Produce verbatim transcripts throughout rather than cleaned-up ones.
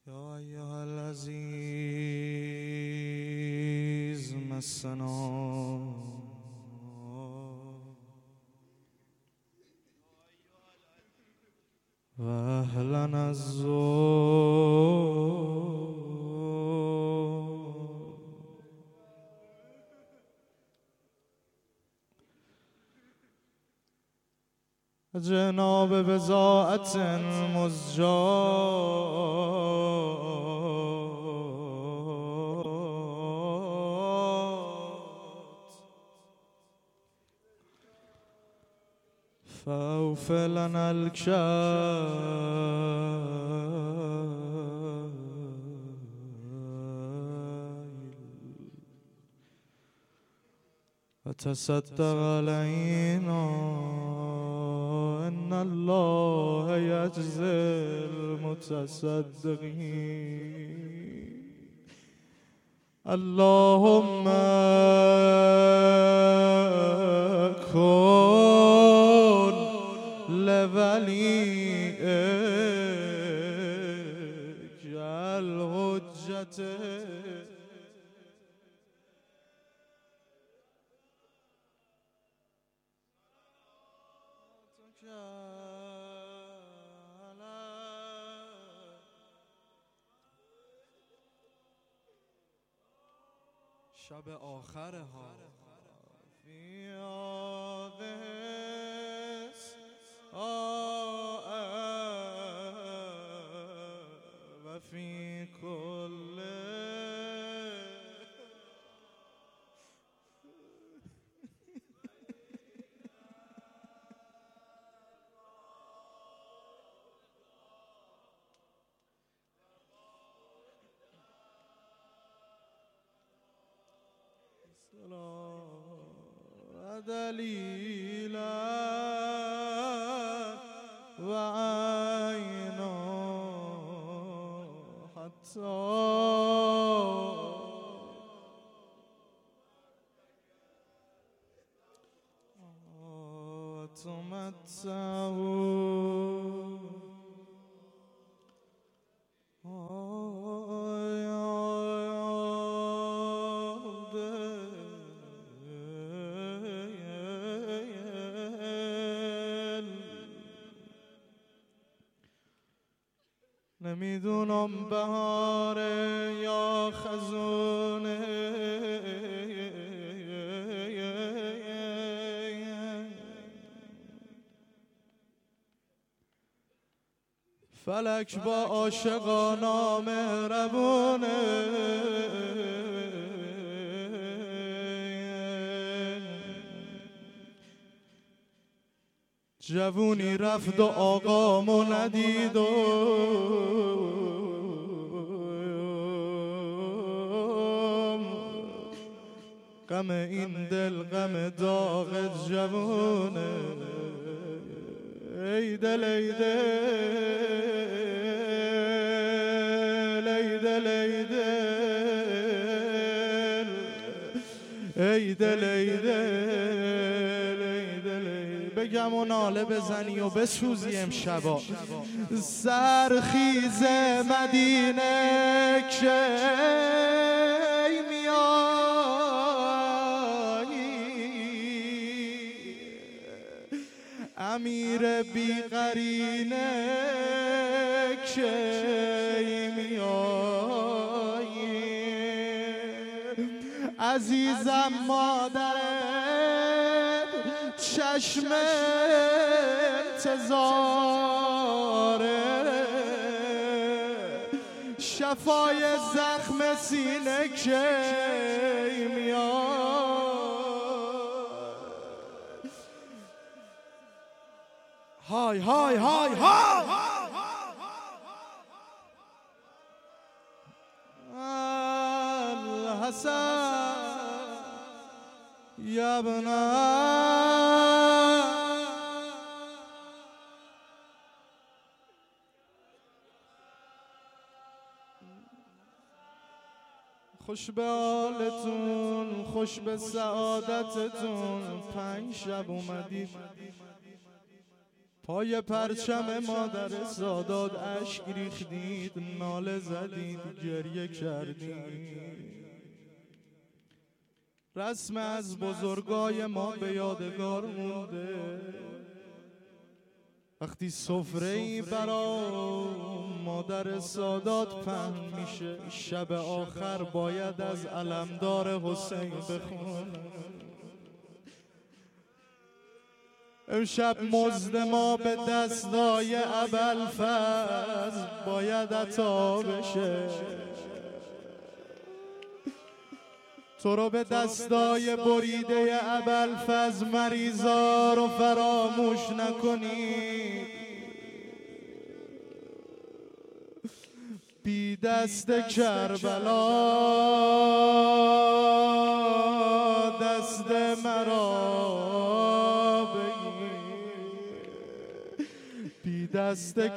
یا ایها العزیز مسنا و اهلا الزور جناب بضاعت مزجات فاوف لنا الكيل وتصدق علينا إن الله يجزي المتصدقين اللهم كن لوليك الحجة شب آخره ها فی آغس و فی کل و دلیلا و عینا حتی تمتعوا نمیدونم بهاره یا خزونه فلک با عاشقانا مهربونه جوونی رفت و آقامو ندید و غم این دل غم داغ جوونه ای دل ای دل ای دل ای دل ای دل ای دل بگم و ناله بزنی و بسوزی امشبا سرخیز مدینه که امیر بی قرینه کی میایی عزیزم مادرت چشم انتظاره شفای زخم سینه کی میایی های های های های الحسن یا ابنا خوش به حالتون خوش به سعادتتون پنج شب اومدید پای پرچم مادر سادات اشک ریختید، ناله زدید، گریه کردید. رسم از بزرگای ما به یادگار مونده. وقتی سفره‌ای برا مادر سادات پهن میشه، شب آخر باید از علمدار حسین بخونه. امشب مزد ما به دستای ابوالفضل باید عطا بشه. تو رو به دستای بریده ابوالفضل مریضا رو فراموش نکنی. بی دست کربلا دست مرا بگیر، بی دست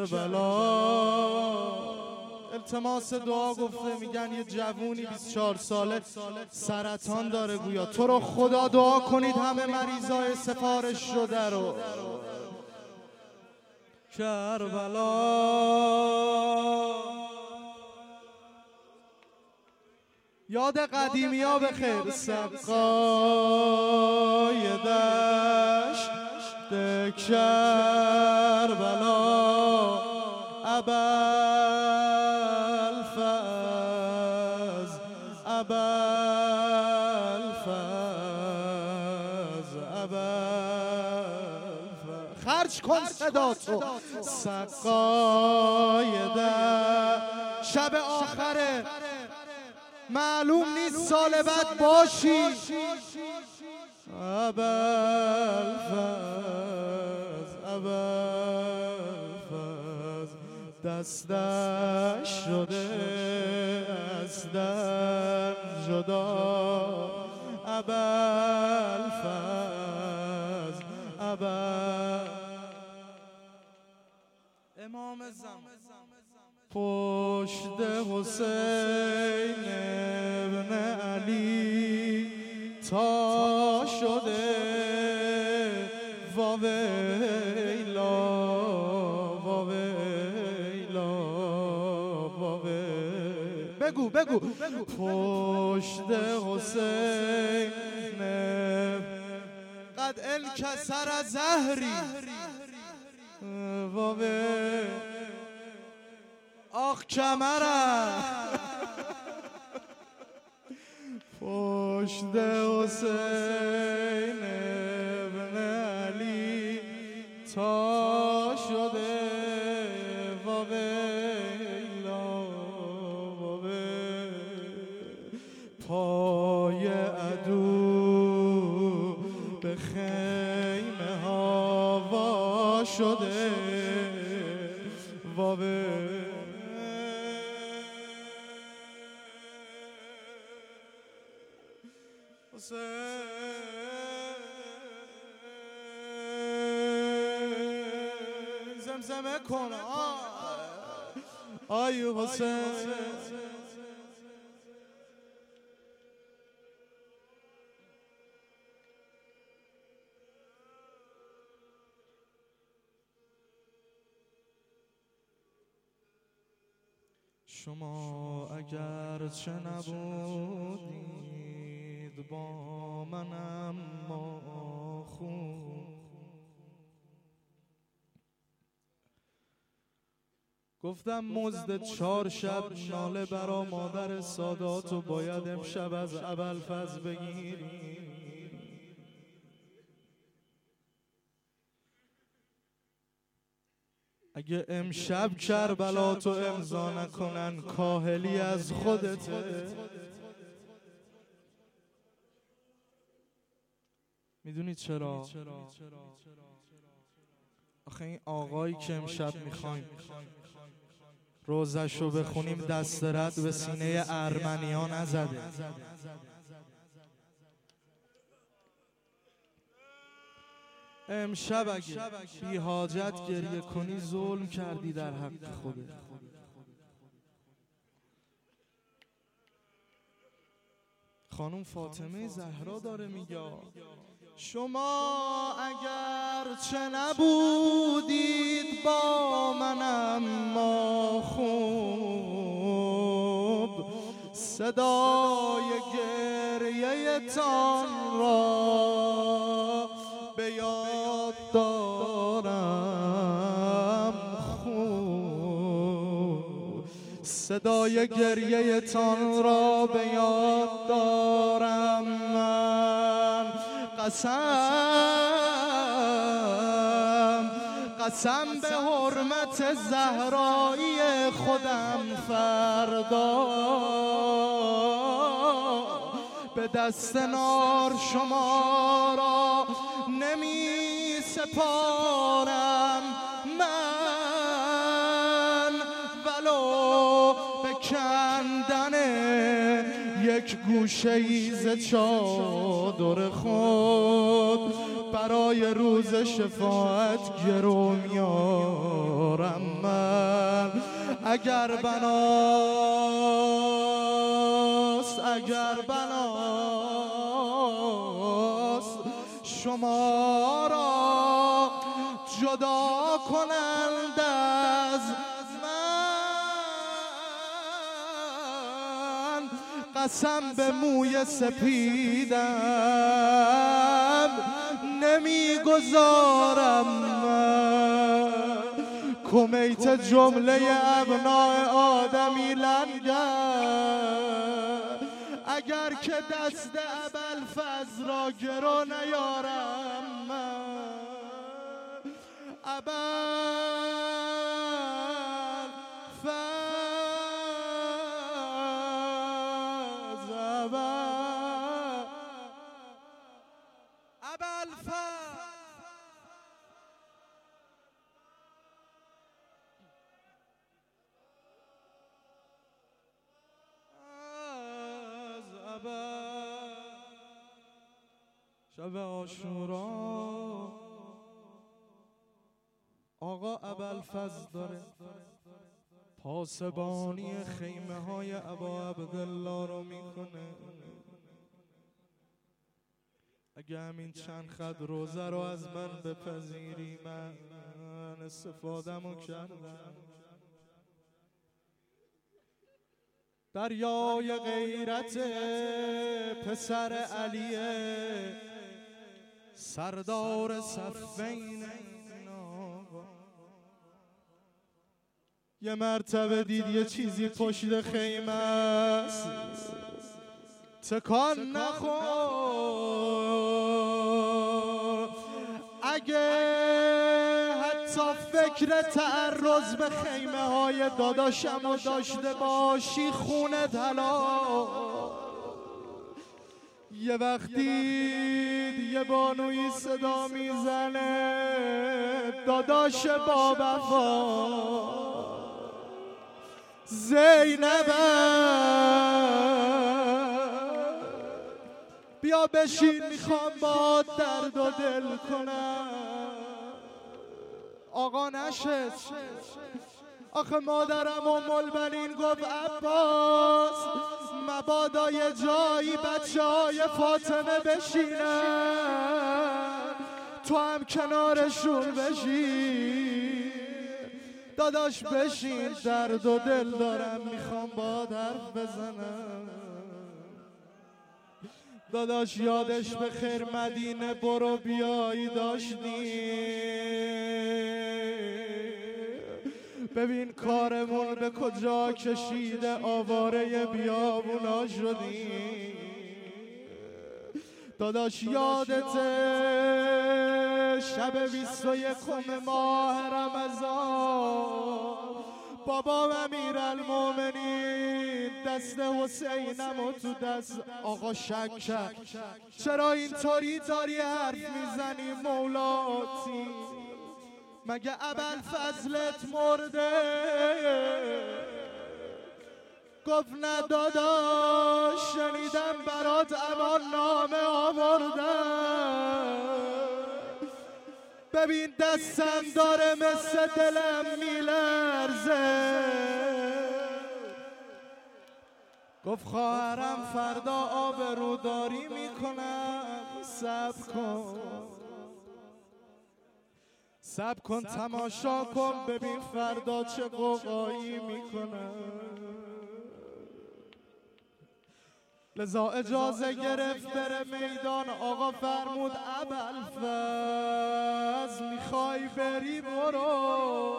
کربلا. التماس دعا گفته، میگن یه جوونی بیست و چهار ساله سرطان داره گویا. تو رو خدا دعا کنید همه مریضای سفارش شده رو. کربلا یاد قدیمی ها بخیر. سقای دشت کربلا ابوالفضل ابوالفضل ابوالفضل خرج کن صداتو. سقای دشت شب آخره، معلوم نیست سال بعد باشی. ابوالفضل ابوالفضل دستش شده از دم جدا. ابوالفضل ابوالفضل امام زمان پشت حسین ابن علی تا شده. واویلا واویلا واویلا بگو بگو پشت حسین قد انکسر زهری. واویلا آخ کمرم پشت حسین ابن علی تا شده. واویلا واویلا پای عدو به خیمه ها وا شده. واویلا زمزمه کن آی حسین. شما اگر چه نبودید با منم ما خون. گفتم مزد چهار شب ناله برا مادر ساداتو باید امشب از ابوالفضل بگیری. اگه امشب کربلا تو امضا نکنن کاهلی از خودته. میدونید چرا؟ آخه این آقایی که امشب میخوایم روزشو بخونیم دست رد به سینه ارمنیا نزده. امشب اگه بی حاجت گریه کنی ظلم کردی در حق خودت. خانم فاطمه زهرا داره میگه شما اگر چه نبودید با من اما خوب صدای گریه تان را به یاد دارم خوب صدای گریه تان را به یاد دارم من قسم قسم به حرمت زهرایی خودم فردا به دست نار شما را نمی سپارم من ولو به کندن یک گوشه ای ز چادر خود برای روز شفاعت گرو میارم من اگر بناست اگر بناست شما را جدا کنند از من قسم به موی سپیدم نمیگذارم من کمیت جمله ابناء آدمی لنگر اگر که دست ابوالفضل را گرو نیارم من ابوالفضل ابوالفضل شب عاشورا آقا ابوالفضل داره پاسبانی خیمه های ابا عبدالله رو میکنه اگه همین چند خط روزه رو از من بپذیری من استفاده‌مو کردم دریای غیرت پسر علیه سردار صفین یه مرتبه دید یه چیزی پشت خیمه است تکان نخور اگه حتی فکر تعرض به خیمه های داداشمو داشته باشی خونه دلا یه وقتی یه بانوی صدا میزنه داداش با وفا زینب بیا بشین میخوام با درد و دل کنم آقا نشست آخه مادرم ام البنین گفت عباس مبادا یه جایی بچه های فاطمه بشینن تو هم کنارشون بشین داداش بشین درد و دل دارم میخوام با حرف بزنم داداش یادش به خیر مدینه برو بیایی داشتی ببین کارمون به کجا کشیده آواره بیابونا شدی داداش یادته شب بیست و یکم ماه رمضان بابا امیرالمومنین دست حسینم و تو دست آقا شک کرد چرا اینطوری داری حرف میزنی مولاتی مگه ابوالفضلت مرده گفت نه داداش شنیدم برات امان نامه آوردم ببین دستم داره مثل دلم میلرزه گفت خواهرم فردا آبروداری میکنم، صبر کن صبر کن تماشا کن ببین فردا چه قوقایی میکنم. لذا اجازه گرفت بره میدان. آقا فرمود ابوالفضل میخوای بری برو،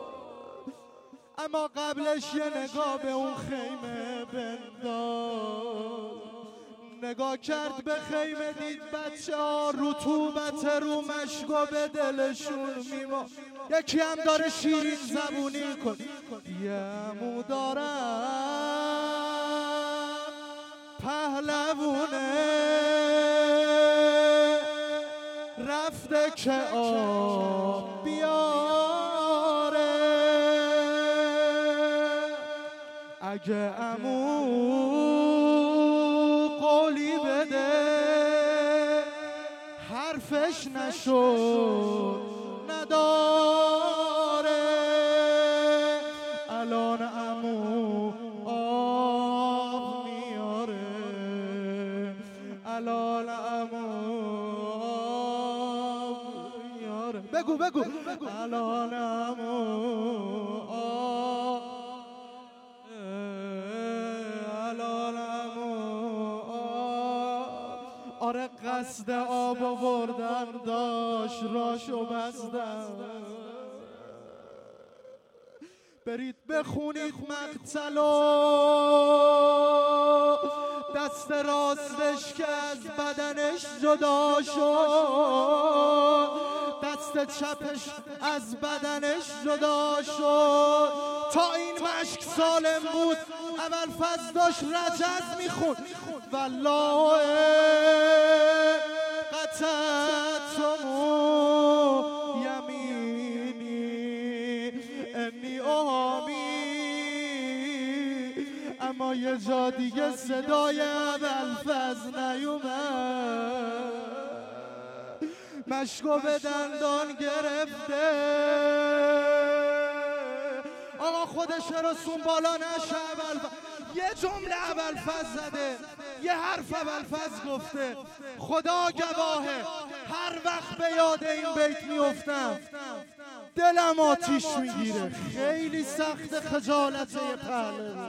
اما قبلش یه نگاه به اون خیمه بنداز. نگاه کرد به خیمه دید بچه ها رطوبت رو مشکو به دلشون میما. یکی هم داره شیرین زبونی کن یه عمو دارم پهلوونه رفته که آب بیاره، اگه عمو قولی بده حرفش نشد نداره. الان عمو آب میاره، الان عمو آب میاره. بگو بگو الان عمو آب، الان عمو آب. آره قصد آب آوردن داشت راشو بستم. برید بخونید مقتلو، دست راستش که از بدنش جدا شد، دست چپش از بدنش جدا شد. تا این مشک سالم بود ابوالفضل داشت رجز میخوند والله قطعتمو یمینی انی آمی. اما یه جا دیگه صدای ابوالفضل نیومد، مشکو به دندان گرفته. آقا خودش رسون بالا نشه ابوالفضل. یه جمله ابوالفضل زده، یه حرف ابوالفضل گفته. خدا گواهه هر وقت به یاد این بیت میفتم دلم آتیش میگیره. خیلی سخت خجالت یه پهلوان.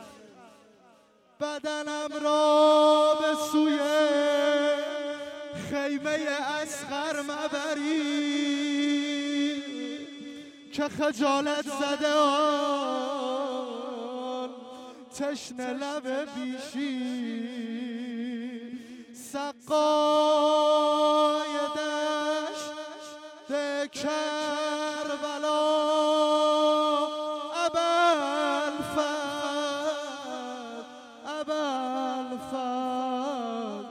بدنم را به سوی خیمه اصغر مبری که خجالت زده آن تشنه لب بیشی. سقای دشت کربلا ابوالفضل، ابوالفضل،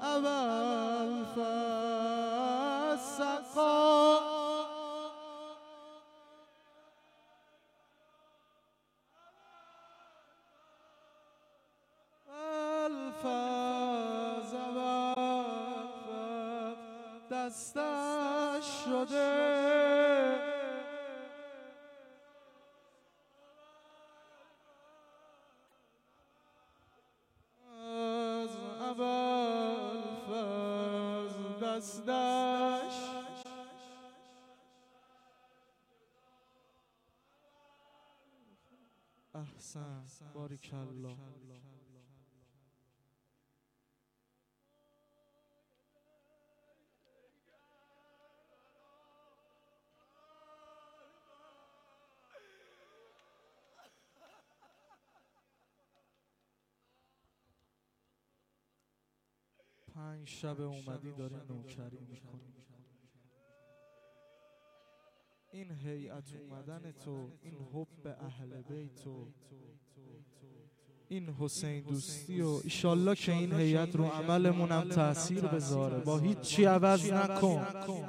ابوالفضل. سقا الفضل، ابوالفضل دستش شده. دستش احسن باریکالله. پنج شب اومدی داری نوکری میکنی. این هیئت اومدن تو، این حب اهل بیت و این حسین دوستی و ایشالله که این هیئت رو عملمونم تأثیر بذاره. با هیچ چی عوض نکن.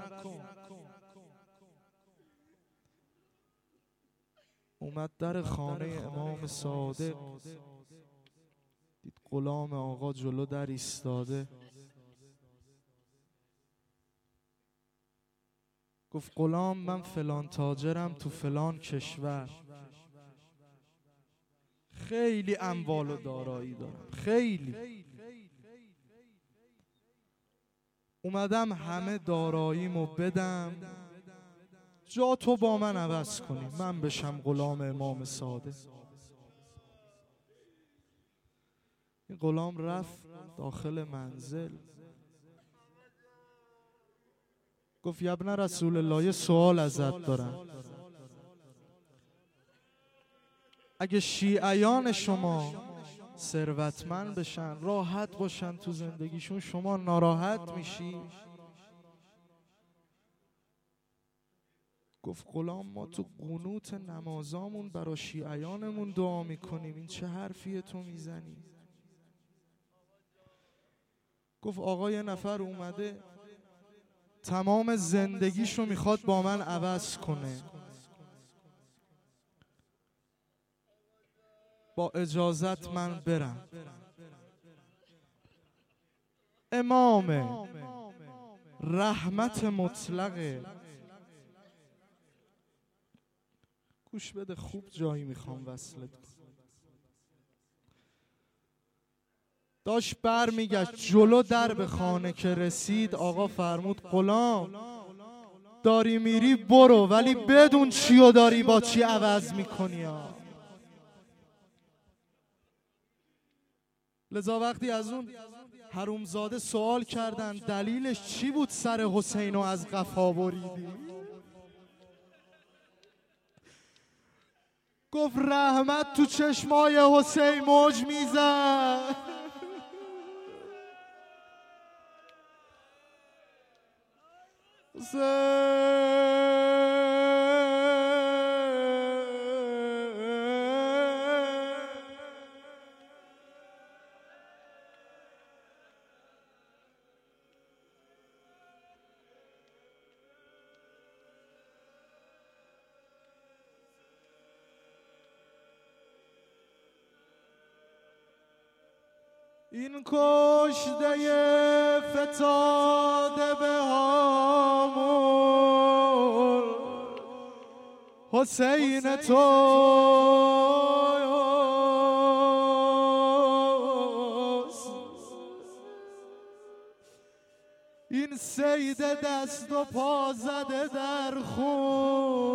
اومد در خانه امام صادق، دید غلام آقا جلو در ایستاده. گفت غلام من فلان تاجرم تو فلان کشور، خیلی اموال و دارایی دارم، خیلی. اومدم همه داراییمو بدم جا تو با من عوض کنی، من بشم غلام امام صادق. این غلام رفت داخل منزل، گفت یا ابن رسول الله یه سوال ازت دارم. اگه شیعیان شما ثروتمند بشن، راحت باشن تو زندگیشون، شما ناراحت میشی؟ گفت غلام ما تو قنوت نمازامون برای شیعیانمون دعا میکنیم، این چه حرفیه تو میزنی؟ گفت آقا یه نفر اومده تمام زندگیشو میخواد با من عوض کنه، با اجازت من برم. امام رحمت مطلقه، گوش بده خوب جایی میخوام وصلت کنم. داشت بر میگشت جلو درب خانه که رسید، آقا فرمود غلام داری میری برو، ولی بدون چیو داری با چی عوض میکنی ها. لذا وقتی از اون حرومزاده سوال کردن دلیلش چی بود سر حسینو از قفا بریدی، گفت رحمت تو چشمای حسین موج میزد. این کشته فتاده به هامون حسین توست، این سید دست و پا زده در خون